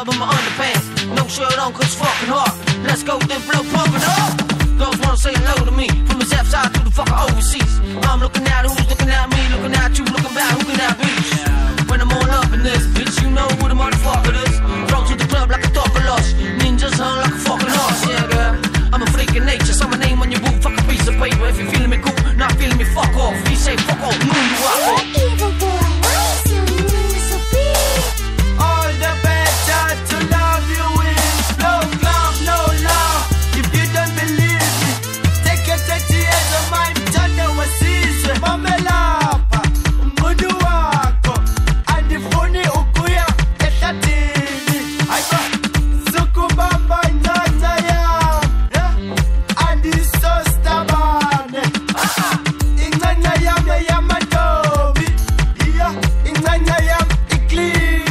club in my underpants. No shirt on cause it's fucking hot. Let's go, then blow pumping up. Girls wanna say hello to me, from his F side to the fucking overseas. I'm looking at who's looking at me, looking at you, looking back, who can that be? When I'm all up in this, bitch, you know who the motherfucker is. Throw to the club like a talk of lush. Ninjas hunt like a fucking horse, yeah, girl. I'm a freak of nature, so my name on your boot, fuck a piece of paper. If you're feeling me cool, not feeling me, fuck off. If you say fuck off, you rock off. Evil boy, why is you so big? All the better to love you is no love, no love. If you don't believe me, take your 30 years of mine, turn the wasisi. Mamelapa, mbudu wako, adifuni ukuya, etatini. Aiba, sukubamba njata ya, adi so stubborn. Inganya yam ya madobi, inganya yam ikli.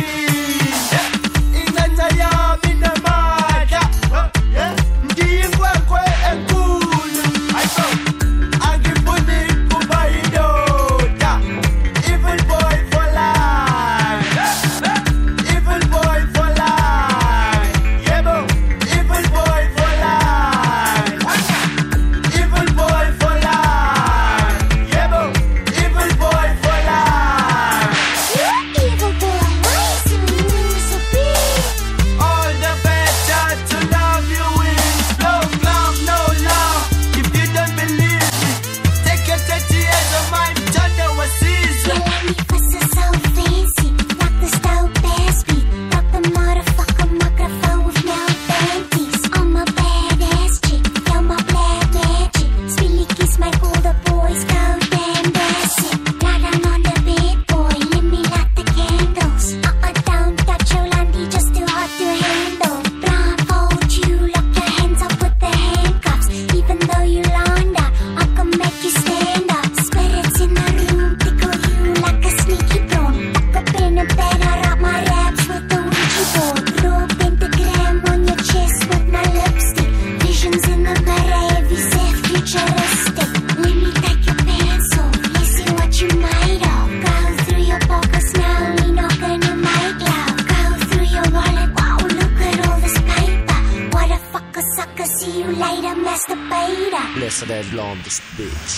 Inganya yam inamada, ndiyingwe kwe enkulu. Aiba, agifuni kubayidoda. Evil boy for life. Evil boy for life. Yebo, evil boy for life. Evil boy for life. Yebo, evil boy for life. Evil boy, why is you so big? All the better to love you is no love, no love. If you don't believe me, take your 30 years of mine, turn the wasisi. You let me fuss so fancy, like the stove bass beat. Got the motherfucker microphone with no panties. I'm a badass chick, you're my black magic. Spilly kiss make all the boys go damn basic. Lie down on the bed, boy, let me light the candles. Don't touch your landy, just too hot to handle. Blindfold you, lock your hands up with the handcuffs. Even though you lined up, I can make you stand up. Spirits in the room, tickle you like a sneaky prawn. Tuck up in a bed, I wrap my raps with the Ouija board. Draw a pentagram on your chest with my lipstick. Visions in the grave, you say futuristic. Let me take your pants off, let's see what you made of. Go through your pockets now, we not gonna make love. Go through your wallet, wow, look at all this paper. What a fucker sucker, see you later, masturbator. Listen that blondest bitch.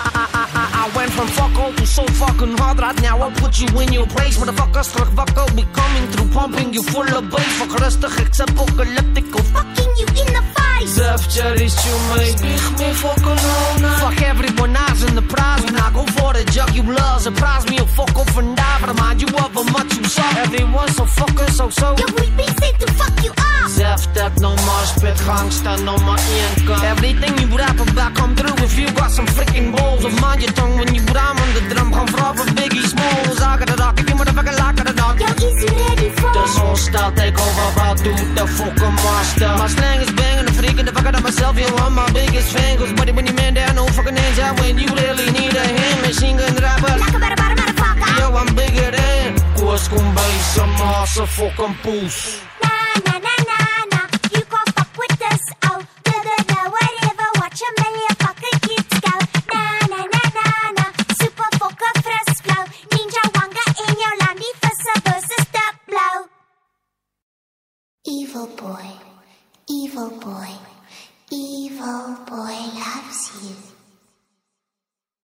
I went from fuck off to so fucking hard right now. I'll put you in your place. Motherfuckers, terug wakker, be coming through, pumping you full of bass. Fuck rustig, ik zet apocalyptical. Fucking you in the face. Zef cherries to me. Speak me fucking hona. Fuck everyone else in the prize. When I go for the jugular, surprise me, you'll fuck off and die. But remind you of how much you saw. Everyone's so fucking so. Yo, we been said to fuck you up. Zef step no more spit, gangsta no more income. Everything you rap about come through if you got some freaking balls. Of mind your tongue when you rhyme on the drum. Come from a Biggie Smalls. I got a dog, if you motherfucking like a dog. Yo, is you ready for The whole style take over, about do the fucking monster. My slang is banging, the freak and the fuck out of myself. You are my biggest fan. Cause buddy, when you man down, no fucking hands out. When you really need a hand, machine gun rapper. Like a better motherfucker. Yo, I'm bigger than Koos kom by some massa fucking poes. Nah, you gon' fuck with us, oh. Whatever, watch a million fucking kids go. Nah, super fucker fresh flow. Ninja wanga in your landy, versus the blow. Evil boy.